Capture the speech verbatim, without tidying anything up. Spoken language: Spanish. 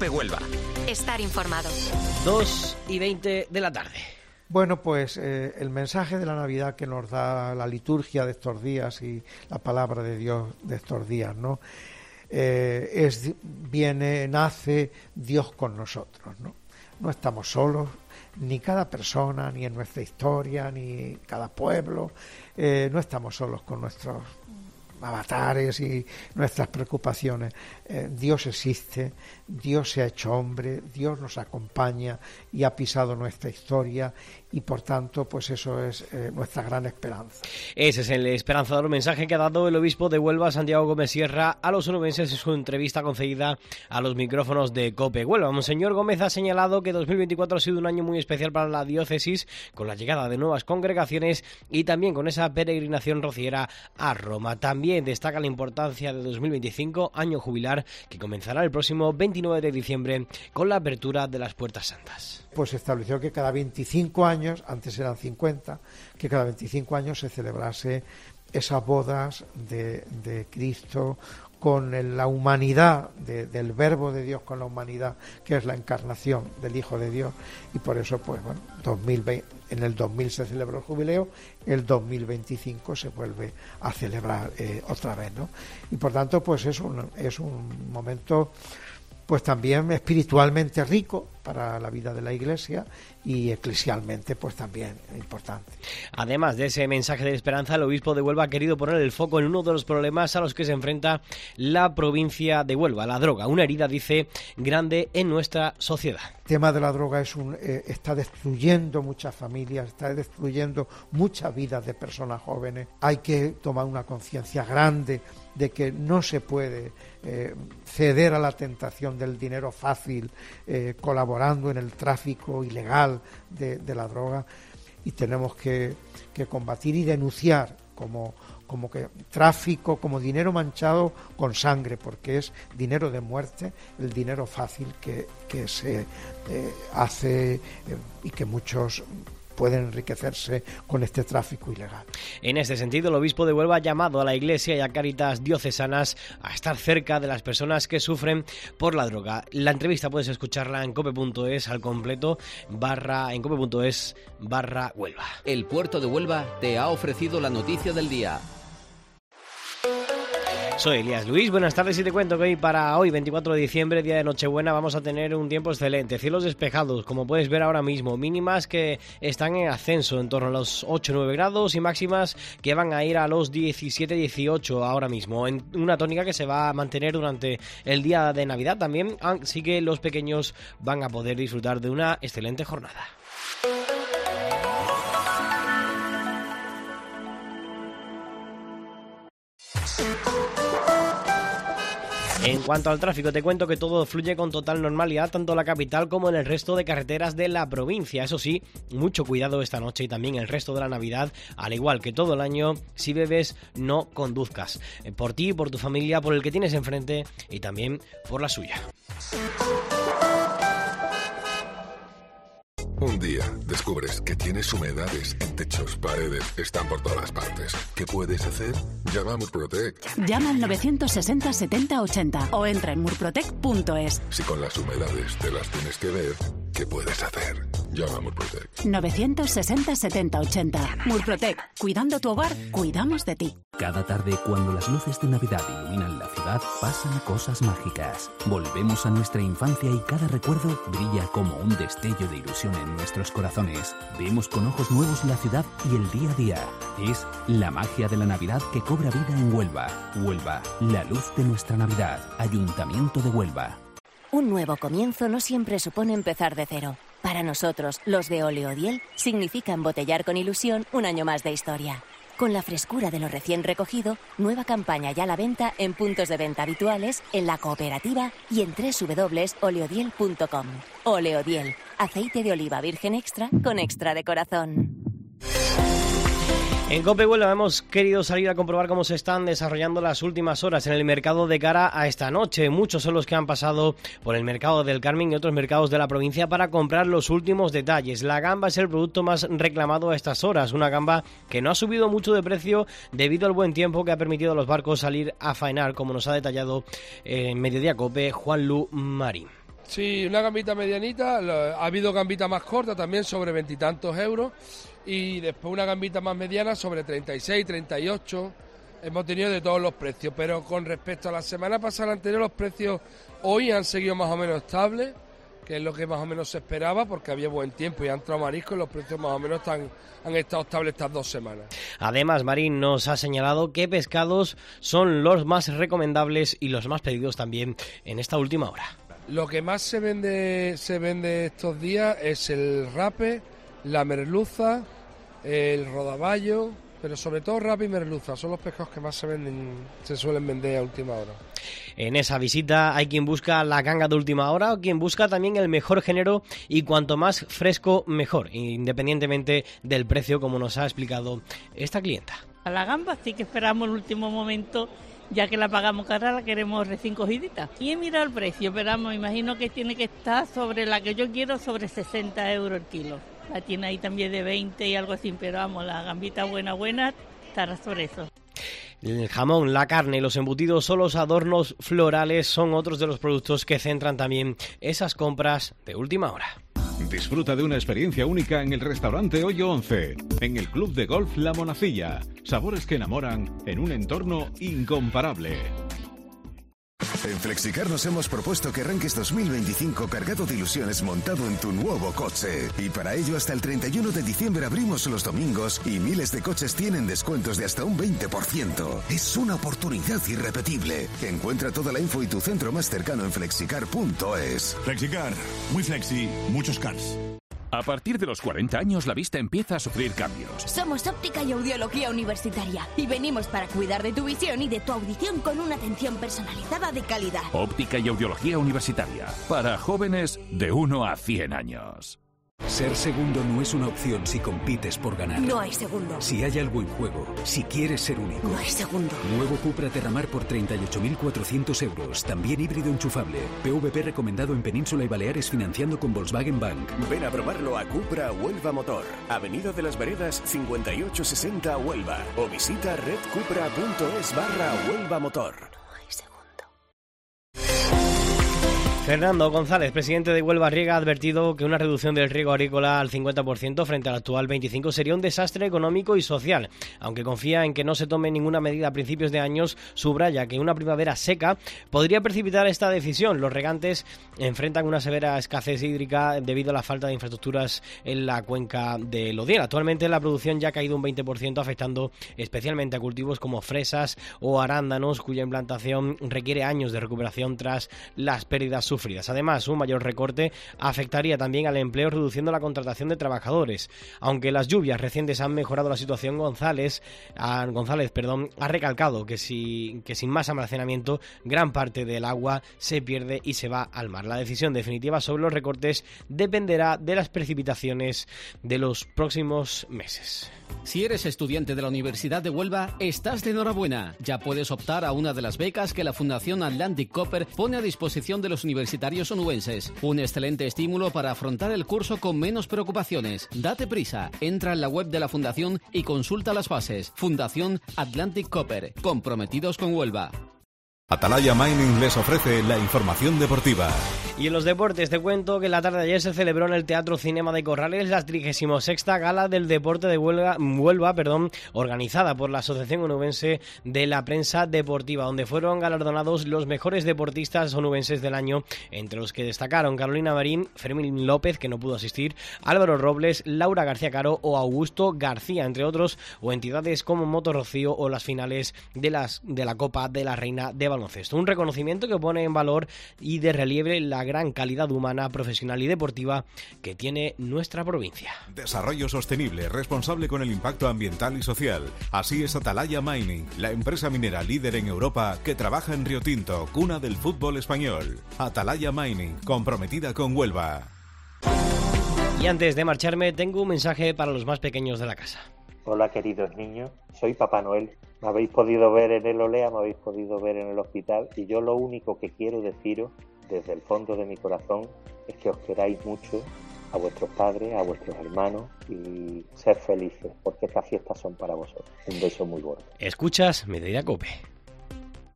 COPE Huelva. Estar informado. dos y veinte de la tarde. Bueno, pues eh, el mensaje de la Navidad que nos da la liturgia de estos días y la palabra de Dios de estos días, ¿no? Eh, es viene, nace Dios con nosotros, ¿no? No estamos solos, ni cada persona, ni en nuestra historia, ni cada pueblo, eh, no estamos solos con nuestros avatares y nuestras preocupaciones. Eh, Dios existe, Dios se ha hecho hombre, Dios nos acompaña y ha pisado nuestra historia y por tanto pues eso es eh, nuestra gran esperanza. Ese es el esperanzador mensaje que ha dado el obispo de Huelva, Santiago Gómez Sierra, a los onubenses en su entrevista concedida a los micrófonos de COPE Huelva. Monseñor Gómez ha señalado que dos mil veinticuatro ha sido un año muy especial para la diócesis, con la llegada de nuevas congregaciones y también con esa peregrinación rociera a Roma. También destaca la importancia de dos mil veinticinco, año jubilar, que comenzará el próximo veintinueve de diciembre con la apertura de las Puertas Santas. Pues se estableció que cada veinticinco años, antes eran cincuenta, que cada veinticinco años se celebrase esas bodas de, de Cristo con el, la humanidad de, del Verbo de Dios, con la humanidad que es la encarnación del Hijo de Dios, y por eso pues bueno, dos mil veinte, en el dos mil se celebró el jubileo, el dos mil veinticinco se vuelve a celebrar eh, otra vez, ¿no? Y por tanto pues es un, es un momento pues también espiritualmente rico para la vida de la Iglesia y eclesialmente pues también importante. Además de ese mensaje de esperanza, el obispo de Huelva ha querido poner el foco en uno de los problemas a los que se enfrenta la provincia de Huelva, la droga, una herida, dice, grande en nuestra sociedad. El tema de la droga es un, eh, está destruyendo muchas familias, está destruyendo muchas vidas de personas jóvenes. Hay que tomar una conciencia grande de que no se puede eh, ceder a la tentación del dinero fácil, eh, colaborando en el tráfico ilegal de, de la droga, y tenemos que, que combatir y denunciar como, como que tráfico, como dinero manchado con sangre, porque es dinero de muerte, el dinero fácil que, que se eh, hace eh, y que muchos pueden enriquecerse con este tráfico ilegal. En este sentido, el obispo de Huelva ha llamado a la Iglesia y a Cáritas diocesanas a estar cerca de las personas que sufren por la droga. La entrevista puedes escucharla en cope punto es al completo, barra, en cope punto es barra Huelva. El Puerto de Huelva te ha ofrecido la noticia del día. Soy Elías Luis, buenas tardes, y te cuento que hoy para hoy, veinticuatro de diciembre, día de Nochebuena, vamos a tener un tiempo excelente, cielos despejados, como puedes ver ahora mismo, mínimas que están en ascenso en torno a los ocho nueve grados y máximas que van a ir a los diecisiete dieciocho ahora mismo, en una tónica que se va a mantener durante el día de Navidad también, así que los pequeños van a poder disfrutar de una excelente jornada. En cuanto al tráfico, te cuento que todo fluye con total normalidad, tanto en la capital como en el resto de carreteras de la provincia. Eso sí, mucho cuidado esta noche y también el resto de la Navidad, al igual que todo el año, si bebes, no conduzcas. Por ti, por tu familia, por el que tienes enfrente y también por la suya. Un día descubres que tienes humedades en techos, paredes, están por todas partes. ¿Qué puedes hacer? Llama a Murprotec. Llama al novecientos sesenta setenta ochenta o entra en murprotec punto es. Si con las humedades te las tienes que ver, ¿qué puedes hacer? Llama a Murprotec. novecientos sesenta setenta ochenta. Murprotec. Cuidando tu hogar, cuidamos de ti. Cada tarde, cuando las luces de Navidad iluminan la ciudad, pasan cosas mágicas. Volvemos a nuestra infancia y cada recuerdo brilla como un destello de ilusión en nuestros corazones. Vemos con ojos nuevos la ciudad y el día a día. Es la magia de la Navidad que cobra vida en Huelva. Huelva, la luz de nuestra Navidad. Ayuntamiento de Huelva. Un nuevo comienzo no siempre supone empezar de cero. Para nosotros, los de Oleodiel, significa embotellar con ilusión un año más de historia. Con la frescura de lo recién recogido, nueva campaña ya a la venta en puntos de venta habituales, en la cooperativa y en doble u doble u doble u punto oleodiel punto com. Oleodiel, aceite de oliva virgen extra con extra de corazón. En COPE Huelva hemos querido salir a comprobar cómo se están desarrollando las últimas horas en el mercado de cara a esta noche. Muchos son los que han pasado por el mercado del Carmen y otros mercados de la provincia para comprar los últimos detalles. La gamba es el producto más reclamado a estas horas, una gamba que no ha subido mucho de precio debido al buen tiempo que ha permitido a los barcos salir a faenar, como nos ha detallado en Mediodía COPE Juanlu Marín. Sí, una gambita medianita, ha habido gambita más corta también sobre veintitantos euros y después una gambita más mediana sobre treinta y seis, treinta y ocho. Hemos tenido de todos los precios, pero con respecto a la semana pasada anterior, los precios hoy han seguido más o menos estables, que es lo que más o menos se esperaba, porque había buen tiempo y han entrado mariscos y los precios más o menos están, han estado estables estas dos semanas. Además, Marín nos ha señalado qué pescados son los más recomendables y los más pedidos también en esta última hora. Lo que más se vende se vende estos días es el rape, la merluza, el rodaballo, pero sobre todo rape y merluza, son los pescados que más se venden, se suelen vender a última hora. En esa visita hay quien busca la ganga de última hora o quien busca también el mejor género y cuanto más fresco mejor, independientemente del precio, como nos ha explicado esta clienta. A la gamba sí que esperamos el último momento, ya que la pagamos cara, la queremos recién cogidita. Y he mirado el precio, pero me imagino que tiene que estar sobre la que yo quiero, sobre sesenta euros el kilo. La tiene ahí también de veinte y algo así, pero vamos, la gambita buena, buena, estará sobre eso. El jamón, la carne, los embutidos o los adornos florales son otros de los productos que centran también esas compras de última hora. Disfruta de una experiencia única en el restaurante Hoyo once, en el Club de Golf La Monacilla. Sabores que enamoran en un entorno incomparable. En Flexicar nos hemos propuesto que arranques dos mil veinticinco cargado de ilusiones montado en tu nuevo coche. Y para ello hasta el treinta y uno de diciembre abrimos los domingos y miles de coches tienen descuentos de hasta un veinte por ciento. Es una oportunidad irrepetible. Encuentra toda la info y tu centro más cercano en flexicar punto es. Flexicar, muy flexi, muchos cars. A partir de los cuarenta años la vista empieza a sufrir cambios. Somos Óptica y Audiología Universitaria y venimos para cuidar de tu visión y de tu audición con una atención personalizada de calidad. Óptica y Audiología Universitaria, para jóvenes de uno a cien años. Ser segundo no es una opción si compites por ganar. No hay segundo. Si hay algo en juego, si quieres ser único. No hay segundo. Nuevo Cupra Terramar por treinta y ocho mil cuatrocientos euros. También híbrido enchufable. P V P recomendado en Península y Baleares financiando con Volkswagen Bank. Ven a probarlo a Cupra Huelva Motor. Avenida de las Veredas cincuenta y ocho sesenta Huelva. O visita redcupra punto es barra Huelva Motor. Fernando González, presidente de Huelva Riega, ha advertido que una reducción del riego agrícola al cincuenta por ciento frente al actual veinticinco por ciento sería un desastre económico y social. Aunque confía en que no se tome ninguna medida a principios de años, subraya que una primavera seca podría precipitar esta decisión. Los regantes enfrentan una severa escasez hídrica debido a la falta de infraestructuras en la cuenca del Odiel. Actualmente la producción ya ha caído un veinte por ciento, afectando especialmente a cultivos como fresas o arándanos, cuya implantación requiere años de recuperación tras las pérdidas sufridas. Además, un mayor recorte afectaría también al empleo, reduciendo la contratación de trabajadores. Aunque las lluvias recientes han mejorado la situación, González, a González perdón, ha recalcado que, si, que sin más almacenamiento, gran parte del agua se pierde y se va al mar. La decisión definitiva sobre los recortes dependerá de las precipitaciones de los próximos meses. Si eres estudiante de la Universidad de Huelva, estás de enhorabuena. Ya puedes optar a una de las becas que la Fundación Atlantic Copper pone a disposición de los universitarios onubenses. Un excelente estímulo para afrontar el curso con menos preocupaciones. Date prisa, entra en la web de la Fundación y consulta las bases. Fundación Atlantic Copper, comprometidos con Huelva. Atalaya Mining les ofrece la información deportiva. Y en los deportes te cuento que la tarde de ayer se celebró en el Teatro Cinema de Corrales la trigésima sexta Gala del Deporte de Huelva, Huelva perdón, organizada por la Asociación Onubense de la Prensa Deportiva, donde fueron galardonados los mejores deportistas onubenses del año, entre los que destacaron Carolina Marín, Fermín López, que no pudo asistir, Álvaro Robles, Laura García Caro o Augusto García, entre otros, o entidades como Moto Rocío o las finales de, las, de la Copa de la Reina de Baloncesto. Un reconocimiento que pone en valor y de relieve la gran calidad humana, profesional y deportiva que tiene nuestra provincia. Desarrollo sostenible, responsable con el impacto ambiental y social. Así es Atalaya Mining, la empresa minera líder en Europa que trabaja en Río Tinto, cuna del fútbol español. Atalaya Mining, comprometida con Huelva. Y antes de marcharme, tengo un mensaje para los más pequeños de la casa. Hola queridos niños, soy Papá Noel. Me habéis podido ver en el Olea, me habéis podido ver en el hospital y yo lo único que quiero deciros desde el fondo de mi corazón es que os queráis mucho a vuestros padres, a vuestros hermanos y ser felices porque estas fiestas son para vosotros. Un beso muy gordo. Escuchas Mediodía Cope.